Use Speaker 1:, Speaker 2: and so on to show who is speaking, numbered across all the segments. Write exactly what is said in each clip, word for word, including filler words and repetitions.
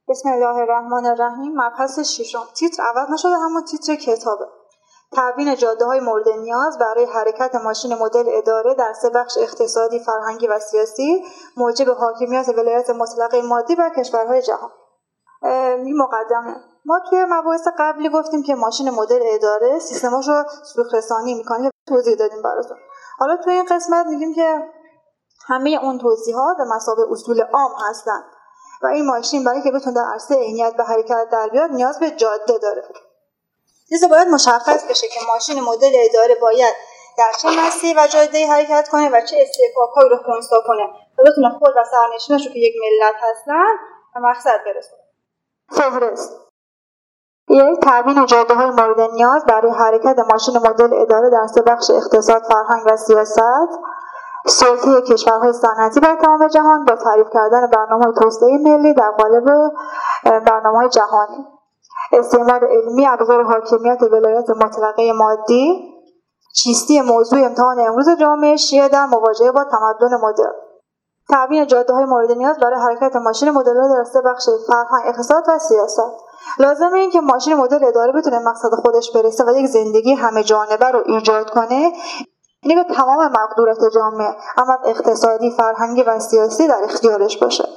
Speaker 1: بسم الله الرحمن الرحیم. مبحث ششم. تیتر عوض نشده اما تیتر کتابه. تبیین جاده‌های مورد نیاز برای حرکت ماشین مدل اداره در سه بخش اقتصادی، فرهنگی و سیاسی موجب حاکمیت ولایت مطلقه مادی بر کشورهای جهان. این مقدمه. ما توی مباحث قبلی گفتیم که ماشین مدل اداره سیستماشو سوق رسانی می‌کنه، توضیح دادیم براتون. حالا توی این قسمت میگیم که همه اون توضیحات به مثابه اصول عام هستن و این ماشین برای که بتونه در عرصه عینیت به حرکت در بیاد نیاز به جاده داره. لذا باید مشخص بشه که ماشین مدل اداره باید در چه مسیر و جاده‌ای حرکت کنه و چه استحقاق‌هایی رو خنثی کنه تا بتونه خود و سرنشیناشو که یک ملت هستن به مقصد برسونه. فهرست یک تبیین جاده‌های مورد نیاز برای حرکت ماشین مدل اداره در سه بخش اقتصاد، فرهنگ و سیاست، سلطه کشورهای صنعتی در تمام جهان با تعریف کردن برنامه‌های توسعه ملی در قالب برنامه‌های جهانی، استعمال علمی ابزار حاکمیت ولایت مطلقه مادی، چیستی موضوع امتحان امروز جامعه شیعه در مواجهه با تمدن مدرن. تبیین جاده‌های مورد نیاز برای حرکت ماشین مدل در سه بخش فرهنگ، اقتصاد و سیاست. لازمه این که ماشین مدل اداره بتونه مقصد خودش برسه و یک زندگی همه جانبه رو ایجاد کنه، اینه که تمام مقدورات جامعه اما اقتصادی، فرهنگی و سیاسی در اختیارش باشه.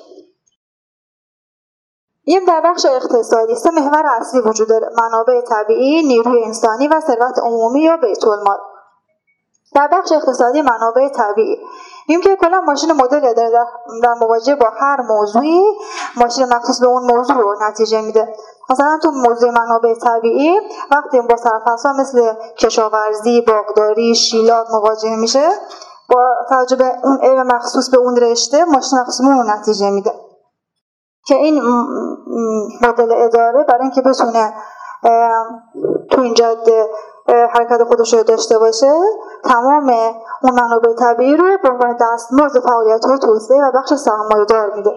Speaker 1: این در بخش اقتصادی سه محور اصلی وجود داره: منابع طبیعی، نیروی انسانی و ثروت عمومی یا بیت المال. در بخش اقتصادی منابع طبیعی میگیم که کلا ماشین مدل اداره در, در مواجهه با هر موضوعی ماشین مخصوص به اون موضوع رو نتیجه میده. مثلا تو موضوع منابع طبیعی وقتی با سرفصل‌ها مثل کشاورزی، باغداری، شیلات مواجه میشه، با توجه به اون علم مخصوص به اون رشته ماشین مخصوص به اون نتیجه میده که این مدل اداره برای اینکه بتونه تو این جاده حرکت خودش رو داشته باشه تمام اون منابع طبیعی رو به عنوان دستمزد فعالیت‌های توسعه و بخش سرمایه‌دار میده.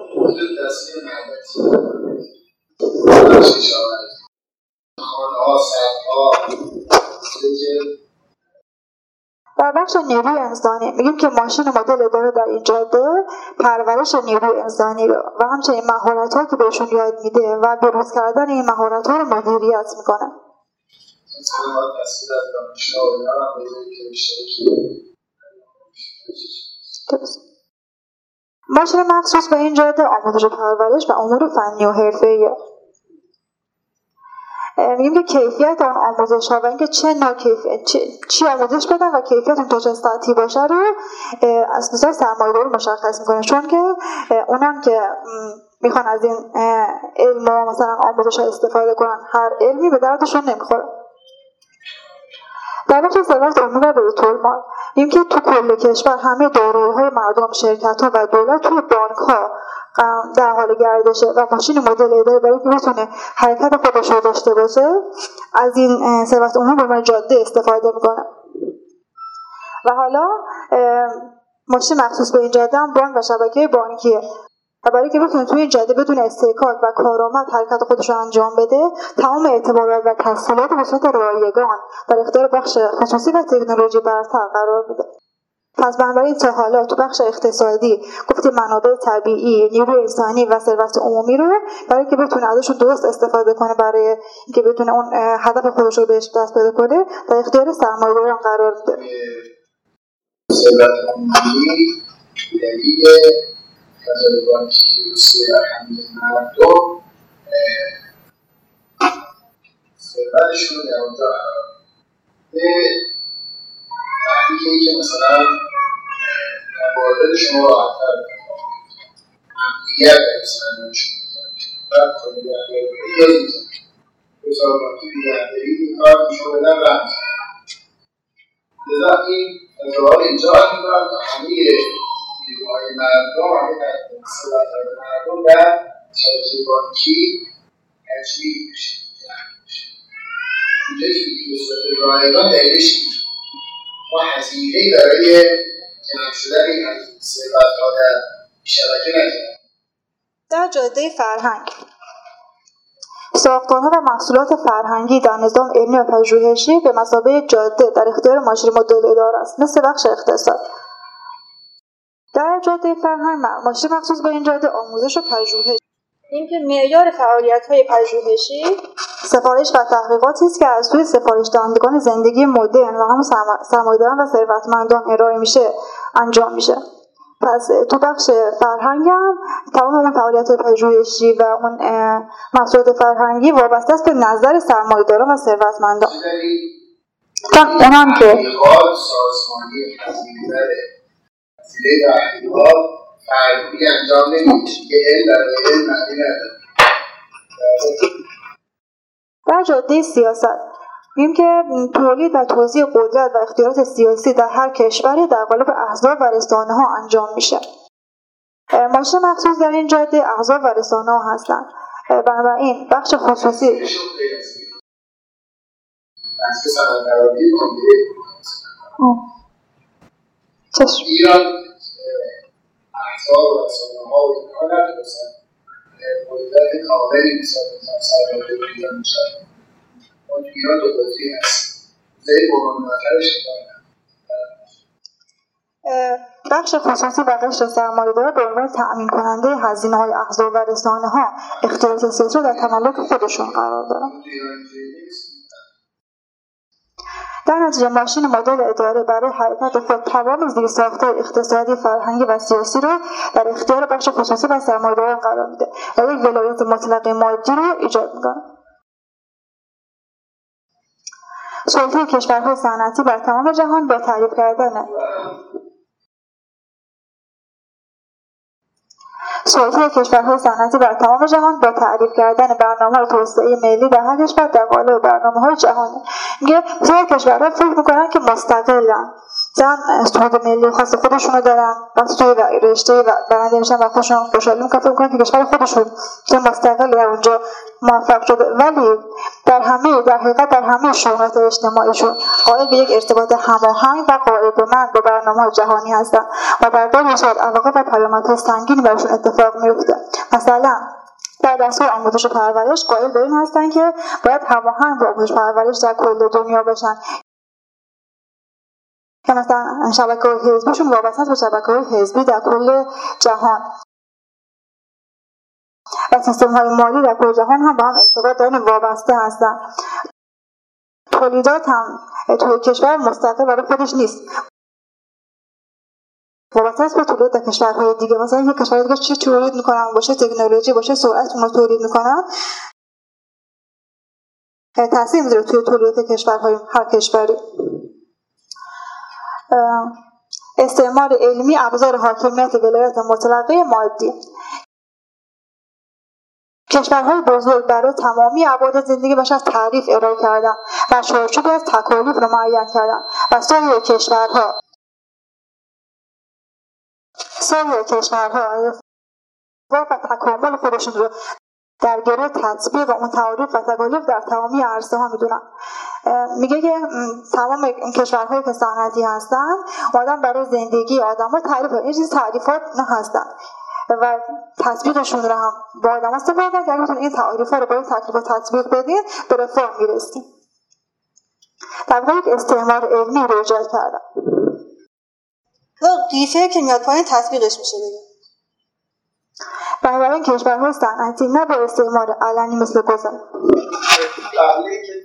Speaker 1: در بخش نیروی انسانی میگیم که ماشین مدل اداره در این جاده پرورش نیروی انسانی رو و همچنین مهارت‌هایی که بهشون یاد میده و بروز کردن این مهارت‌ها رو مدیریت میکنه. ماشین مخصوص به این جاده آموزش و پرورش و امور فنی و حرفه‌ایه. میگیم که کیفیت آن آموزش ها و اینکه چه نوع کیفیت چی, چی آموزش بدن و کیفیت اون تا چه سطحی باشه رو از نظر سرمایه‌داری مشخص میکنه، چون که اونم که میخوان از این علم و مثلا آموزش ها استفاده کنن هر علمی به دردشون نمیخوره. در بخش ثروت عمومی و بیت المال میگیم که تو کل کشور همه دارایی‌های مردم، شرکت‌ها و دولت توی بانک‌ها در حال گردشه و ماشین مدل اداره برای که بتونه حرکت خودش رو داشته باشه از این ثروت عمومی به عنوان جاده استفاده میکنه. و حالا ماشین مخصوص به این جاده هم بانک و شبکه بانکیه و برای که بتونه توی این جاده بدون استحکاک و کارآمد حرکت خودش رو انجام بده تمام اعتبارات و تسهیلات به صورت رایگان در اختیار بخش خصوصی و تکنولوژی برتر قرار میده. پس بنابراین تا حالا تو بخش اقتصادی گفتیم منابع طبیعی، نیروی انسانی و ثروت عمومی رو برای که بتونه ازشون درست استفاده کنه برای اینکه بتونه اون هدف خودش رو بهش دست پیدا کنه در اختیار سرمایه‌داران قرار میده.
Speaker 2: ثروت عمومی دلیل تجربه‌ای که روسیه همه مردم ثروتشون رو در اونجا قرار میده. تحریکی که مثلا مورد شما راحت‌تر امنیت مثلا نشون می‌دن بعد خود نگهداری یاد می‌زن حساب بانکی نگهداری این کار نشون بدن رمز لذا این اتفاق ایجاد می‌کنن تا همه نیروهای مردم همه ثروت‌های مردم در شبکه بانکی تجمیع بشه اینجا که به صورت رایگان دلیلش ما هزینه‌ای برای جمع شدن این ثروت‌ها در شبکه نداریم.
Speaker 1: در جاده فرهنگ ساختارها و محصولات فرهنگی در نظام علمی و پژوهشی به مثابه جاده در اختیار ماشین مدل اداره است، مثل بخش اقتصاد. در جاده فرهنگ ماشین مخصوص به این جاده آموزش و پژوهش اینکه معیار فعالیت‌های پژوهشی سفارش و تحقیقاتی است که از سوی سفارش دهندگان زندگی مدرن و هم سرمایه‌داران و ثروتمندان ارائه میشه انجام میشه. پس تو بخش فرهنگ هم تمام اون فعالیت‌های پژوهشی و اون مسائل فرهنگی وابسته است به نظر سرمایه‌داران و ثروتمندان. چون اونم که
Speaker 2: سازمانی هزینه هزینه تحقیقات فردی انجام نمیشه که علم برای علم معنی نداره.
Speaker 1: در جاده سیاست میگیم که تولید و توزیع قدرت و اختیارات سیاسی در هر کشوری در قالب احزاب و رسانه ها انجام میشه. ماشین مخصوص در این جاده احزاب و رسانه ها هستند. بنابراین بخش خصوصی
Speaker 2: بحث سمن‌درانی
Speaker 1: چشم
Speaker 2: ایران احزاب و رسانه ها و اینها نتونستن قدرت کاملی نسبت به سرمایه‌داری ایران میشن. ما تو ایران دو بازی هست. زیر برهان نظرش
Speaker 1: بخش خصوصی و قشر سرمایه‌دار به عنوان تأمین کننده هزینه‌های احزاب و رسانه‌ها اختیارات سیاسی را در تملک خودشون قرار دارند. در نتیجه ماشین مدل اداره برای حرکت خود تمام زیرساخت‌های اقتصادی، فرهنگی و سیاسی را در اختیار بخش خصوصی و سرمایه‌داران قرار میده و یک ولایت مطلق مادی را ایجاد می‌کنه. سلطه کشورهای صنعتی بر تمام جهان با تعریف کردن سلطه کشورهای صنعتی بر تمام جهان با تعریف کردن برنامه‌های توسعه ملی در هر کشور در قالب برنامه‌های جهانی. میگه مثلا کشورها فکر می‌کنن که مستقلن، مثلا سود ملی خاص خودشونو دارن، وقتی توی رشته برنده میشن و خودشون خوشحالی می‌کنن که کشور خودشون که مستقل در اونجا موفق شده، ولی در همه در حقیقت در همه شؤونات اجتماعیشون قائل به یک ارتباط هماهنگ و قاعده‌مند با برنامه‌های جهانی هستن و در دل صورت عواقب و پیامدهای سنگینی براشون اتفاق میفته. مثلا در دستور آموزش و پرورش قائل به این هستن که باید هماهنگ با آموزش و پرورش در کل دنیا باشن، که مثلا شبکه‌های حزبیشون وابسته به شبکه‌های حزبی در کل جهان و سیستم‌های مالی در کل جهان هم با هم ارتباط دارن، وابسته هستن. تولیدات هم توی کشور مستقل برای خودش نیست، وابسته است به تولیدات در کشورهای دیگه. مثلا یک کشور دیگه چی تولید میکنن، باشه تکنولوژی، باشه سرعت اون رو تولید میکنن، تاثیر میذاره توی تولیدات کشورهای هر کشوری. استعمار علمی ابزار حاکمیت ولایت مطلقه مادی. کشورهای بزرگ برای تمامی ابعاد زندگی بشر تعریف ارائه کردن و چارچوبی از تکالیف را معین کردن و سایر کشورها سایر کشورها و تکامل خودشون رو در گروه تطبیق اون تعریف و تکالیف در تمامی عرصه ها میدونن. میگه که تمام این کشورهایی که صنعتی هستن آدم برای زندگی آدم‌ها تعریف این چیز تعریفات نه هستن و تطبیقشون رو هم با آدم استفاده کردن که اگه این تعریفات رو باید تکلیف و تطبیق بدین به رفاه میرسیم. در واقع یک استعمار علمی رو ایجاد کردن. قیفه که میاد پایین تطبیقش میشه دیگه. بنابراین کشورهای صنعتی نه با استعمار علنی مثل گذر
Speaker 2: قبلی که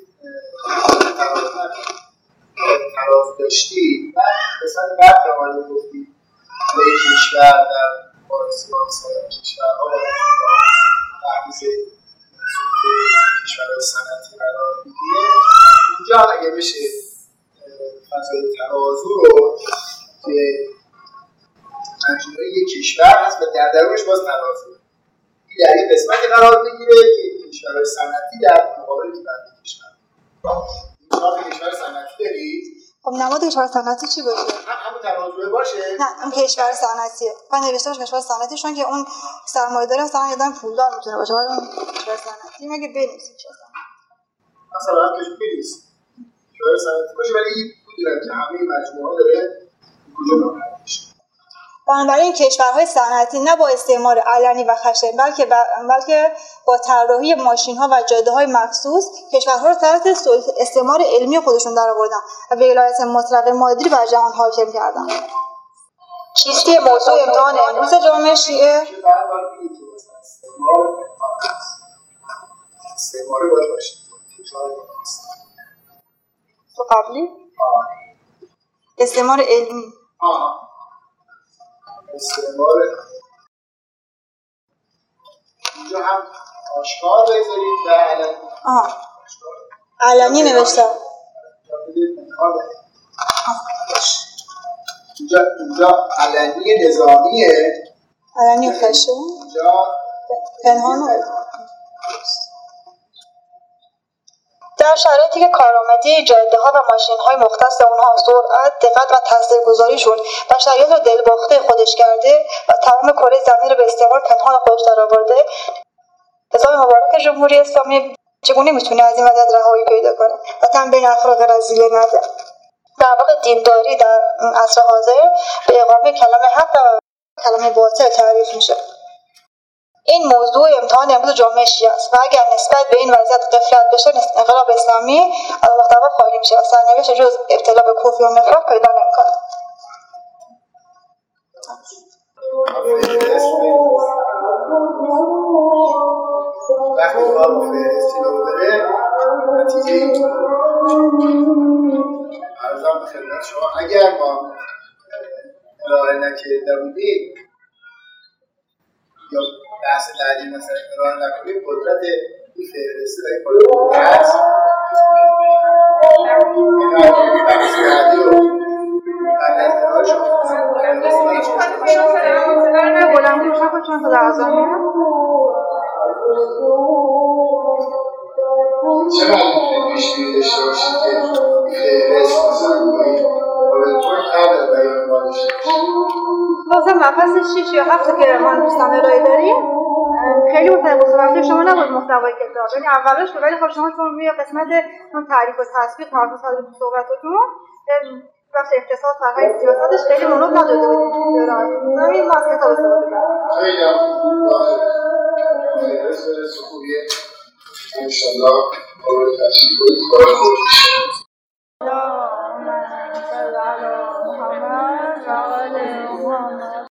Speaker 2: تراز داشتی و مثلا بعد که آمده گفتی به کشور در پاکستان سایر کشورها تحریز کشورهای صنعتی قرار میگیره، اینجا اگه بشه فضای ترازو رو که مجموعه یک کشور هست و در درونش باز ترازو این در این قسمتی قرار میگیره که کشورهای صنعتی در مقابل بقیه کشور. اینجا کشور صنعتی دارید؟
Speaker 1: خب نماد کشور صنعتی چی باشه؟
Speaker 2: همون ترازوه باشه؟
Speaker 1: نه اون کشور صنعتیه. من نوشته باشه کشور صنعتی چون که اون سرمایه‌دار اصلا یادم پولدار میتونه باشه. ولی اون کشور صنعتی مگه بنویسید چه
Speaker 2: مثلا هم کشور بنویسید. کشور صنعتی باشه ولی میدونم که همه مجموعه داره کجا نامه میشه.
Speaker 1: بنابراین کشورهای صنعتی نه با استعمار علنی و خشن بلکه با بلکه با طراحی ماشین‌ها و جاده‌های مخصوص کشورها رو تحت استعمار علمی خودشون درآوردن و ولایت مطلقه مادی بر جهان حاکم کردن. چیستی موضوع امتحان امروز جامعه شیعه
Speaker 2: استعماره باید باشه.
Speaker 1: تو قبلی؟ استعمار علمی.
Speaker 2: آه. استعمار اینجا هم آشکار بذارید و علنی.
Speaker 1: آها. علنی نوشتم.
Speaker 2: اینجا اینجا علنی نظامیه.
Speaker 1: علنی فشه.
Speaker 2: اینجا
Speaker 1: پنهان. در شرایطی که کارآمدی جاده‌ها و ماشین‌های مختص اونها سرعت، دقت و تاثیرگذاریشون بشریت رو دلباخته خودش کرده و تمام کره زمین رو به استعمار پنهان خودش درآورده، نظام مبارک جمهوری اسلامی چگونه میتونه از این وضعیت رهایی پیدا کنه و تن بین اخلاق رذیله نده؟ در واقع دینداری در عصر حاضر به اقامه کلمه حق و کلمه باطل تعریف میشه. این موضوع امتحان امروز جامعه شیعه است و اگر نسبت به این وضعیت غفلت بشه، انقلاب اسلامی از محتوا خالی میشه و سرنوشت جز ابتلا به کفر و نفاق پیدا نمیکنه.
Speaker 2: وقتی کار با فهرستی رو بره نتیجه این عرضم به خدمت شما اگر ما ارائه نکرده بودیم یا بحث تعلیم مثلا ارائه نکنیم قدرت این فهرستی و این قدرت هست این قدرتی بحث تعلیم رو قدرت ارائه شما
Speaker 1: نه بلندی روشن کن چون صدا ازانیه
Speaker 2: چه معنی پیش‌بینی داشته باشید که فهرست مثلا باید باید توی قبل باید ارائه داشته باشید
Speaker 1: مثلا مبحث شیش یا هفت که ما دوستان ارائه داریم خیلی متوسط شما نبود محتوای کتاب، یعنی اولش ولی خب شما چون روی قسمت اون تعریف و تصویر تمرکز کردید تو صحبتاتون بخش اقتصاد فرهنگ سیاستش خیلی مونو نداده بودید ارائه این ما از کتاب استفاده کردیم.
Speaker 2: خیلی هم فهرست خوبیه انشالله باید تشکیل کنید.